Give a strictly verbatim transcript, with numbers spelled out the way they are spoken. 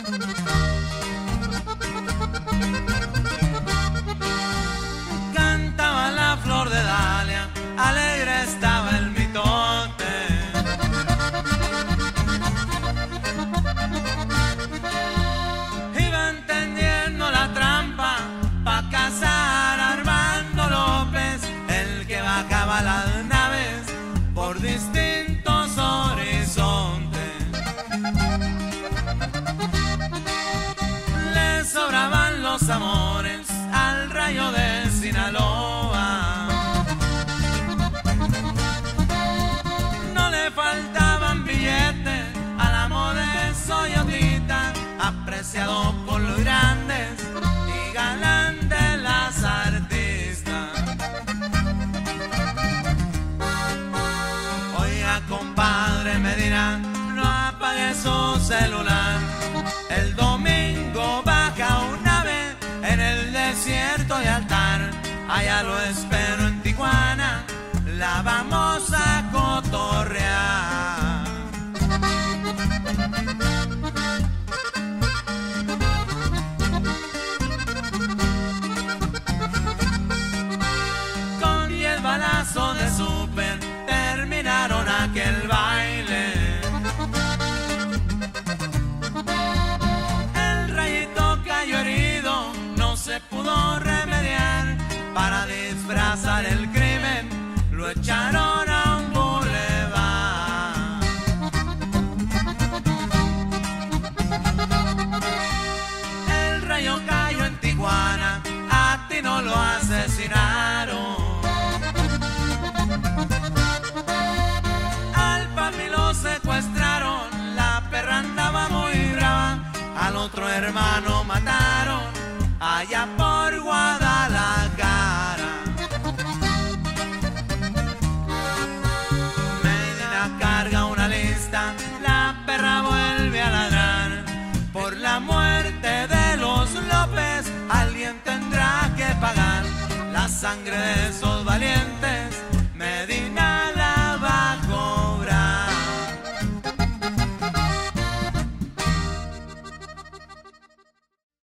Cantaba la flor de Dalia, alegre estaba el mitote. Iba entendiendo la trampa pa' cazar a Armando López, el que bajaba las naves por distintos horizontes. Le sobraban los amores al rayo de Sinaloa. No le faltaban billetes al amo de Soyotita, apreciado por los grandes y galán de las artistas. Oiga, compadre Medina, no apague su celular. El domingo baja una vez en el desierto de Altar. Allá lo espero en Tijuana, la vamos a cotorrear. Con diez balazos de súper terminaron aquel baile. El rayito cayó herido, no se pudo remediar. Para disfrazar el crimen lo echaron a un bulevar. El rayo cayó en Tijuana, a ti no lo asesinaron. Al papi lo secuestraron, la perra andaba muy brava. Al otro hermano mataron allá por Guadalajara. Medina carga una lista, la perra vuelve a ladrar. Por la muerte de los López alguien tendrá que pagar. La sangre de esos